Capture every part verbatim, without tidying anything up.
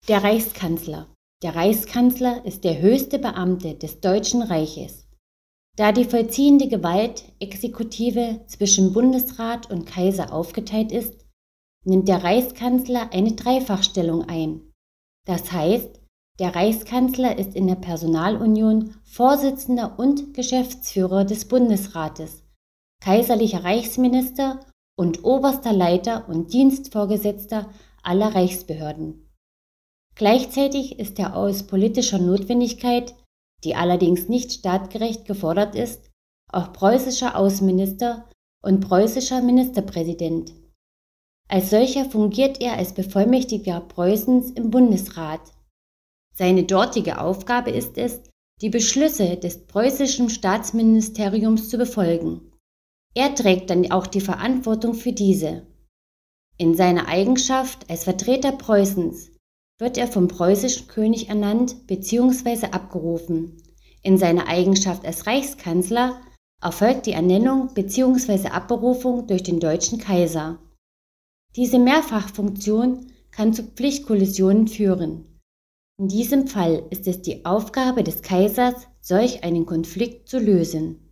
Der Reichskanzler. Der Reichskanzler ist der höchste Beamte des Deutschen Reiches. Da die vollziehende Gewalt, Exekutive, zwischen Bundesrat und Kaiser aufgeteilt ist, nimmt der Reichskanzler eine Dreifachstellung ein. Das heißt, der Reichskanzler ist in der Personalunion Vorsitzender und Geschäftsführer des Bundesrates, kaiserlicher Reichsminister und oberster Leiter und Dienstvorgesetzter aller Reichsbehörden. Gleichzeitig ist er aus politischer Notwendigkeit, die allerdings nicht staatsgerecht gefordert ist, auch preußischer Außenminister und preußischer Ministerpräsident. Als solcher fungiert er als Bevollmächtigter Preußens im Bundesrat. Seine dortige Aufgabe ist es, die Beschlüsse des preußischen Staatsministeriums zu befolgen. Er trägt dann auch die Verantwortung für diese. In seiner Eigenschaft als Vertreter Preußens wird er vom preußischen König ernannt bzw. abgerufen. In seiner Eigenschaft als Reichskanzler erfolgt die Ernennung bzw. Abberufung durch den deutschen Kaiser. Diese Mehrfachfunktion kann zu Pflichtkollisionen führen. In diesem Fall ist es die Aufgabe des Kaisers, solch einen Konflikt zu lösen.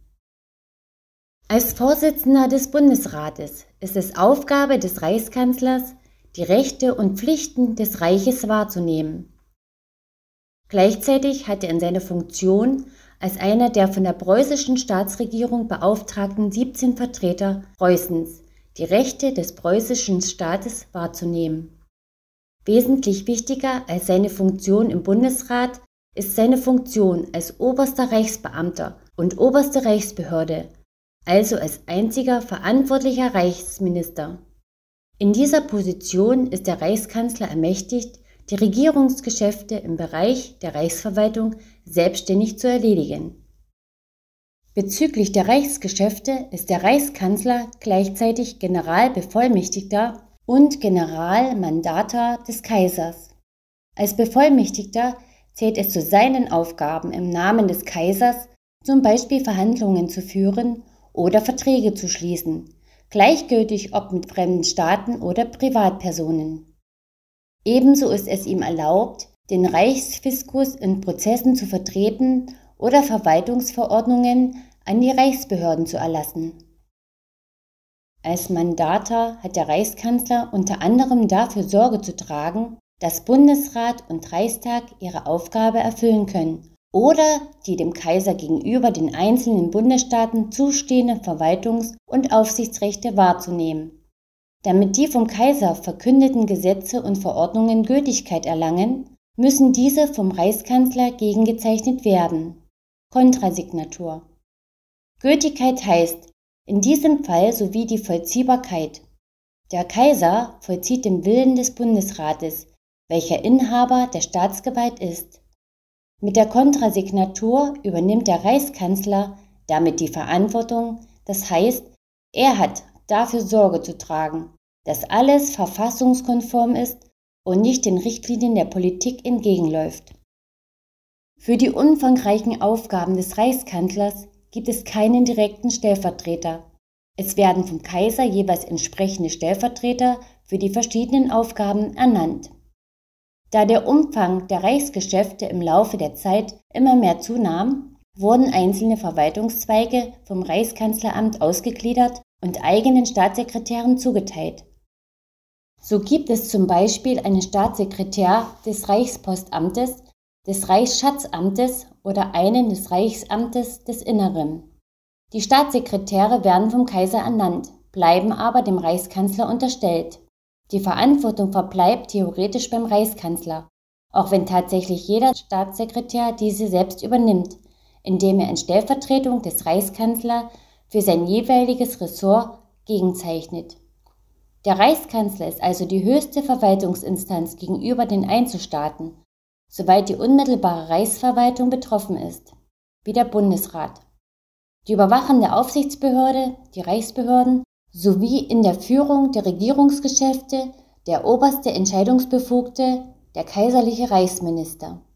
Als Vorsitzender des Bundesrates ist es Aufgabe des Reichskanzlers, die Rechte und Pflichten des Reiches wahrzunehmen. Gleichzeitig hat er in seiner Funktion als einer der von der preußischen Staatsregierung beauftragten siebzehn Vertreter Preußens die Rechte des preußischen Staates wahrzunehmen. Wesentlich wichtiger als seine Funktion im Bundesrat ist seine Funktion als oberster Reichsbeamter und oberste Reichsbehörde, also als einziger verantwortlicher Reichsminister. In dieser Position ist der Reichskanzler ermächtigt, die Regierungsgeschäfte im Bereich der Reichsverwaltung selbstständig zu erledigen. Bezüglich der Reichsgeschäfte ist der Reichskanzler gleichzeitig Generalbevollmächtigter und Generalmandatar des Kaisers. Als Bevollmächtigter zählt es zu seinen Aufgaben, im Namen des Kaisers zum Beispiel Verhandlungen zu führen oder Verträge zu schließen, gleichgültig ob mit fremden Staaten oder Privatpersonen. Ebenso ist es ihm erlaubt, den Reichsfiskus in Prozessen zu vertreten oder Verwaltungsverordnungen an die Reichsbehörden zu erlassen. Als Mandatar hat der Reichskanzler unter anderem dafür Sorge zu tragen, dass Bundesrat und Reichstag ihre Aufgabe erfüllen können oder die dem Kaiser gegenüber den einzelnen Bundesstaaten zustehenden Verwaltungs- und Aufsichtsrechte wahrzunehmen. Damit die vom Kaiser verkündeten Gesetze und Verordnungen Gültigkeit erlangen, müssen diese vom Reichskanzler gegengezeichnet werden. Kontrasignatur. Gültigkeit heißt in diesem Fall sowie die Vollziehbarkeit. Der Kaiser vollzieht den Willen des Bundesrates, welcher Inhaber der Staatsgewalt ist. Mit der Kontrasignatur übernimmt der Reichskanzler damit die Verantwortung, das heißt, er hat dafür Sorge zu tragen, dass alles verfassungskonform ist und nicht den Richtlinien der Politik entgegenläuft. Für die umfangreichen Aufgaben des Reichskanzlers gibt es keinen direkten Stellvertreter. Es werden vom Kaiser jeweils entsprechende Stellvertreter für die verschiedenen Aufgaben ernannt. Da der Umfang der Reichsgeschäfte im Laufe der Zeit immer mehr zunahm, wurden einzelne Verwaltungszweige vom Reichskanzleramt ausgegliedert und eigenen Staatssekretären zugeteilt. So gibt es zum Beispiel einen Staatssekretär des Reichspostamtes, des Reichsschatzamtes oder einen des Reichsamtes des Inneren. Die Staatssekretäre werden vom Kaiser ernannt, bleiben aber dem Reichskanzler unterstellt. Die Verantwortung verbleibt theoretisch beim Reichskanzler, auch wenn tatsächlich jeder Staatssekretär diese selbst übernimmt, indem er in Stellvertretung des Reichskanzlers für sein jeweiliges Ressort gegenzeichnet. Der Reichskanzler ist also die höchste Verwaltungsinstanz gegenüber den Einzelstaaten, soweit die unmittelbare Reichsverwaltung betroffen ist, wie der Bundesrat. Die überwachende Aufsichtsbehörde, die Reichsbehörden, sowie in der Führung der Regierungsgeschäfte der oberste Entscheidungsbefugte, der kaiserliche Reichsminister.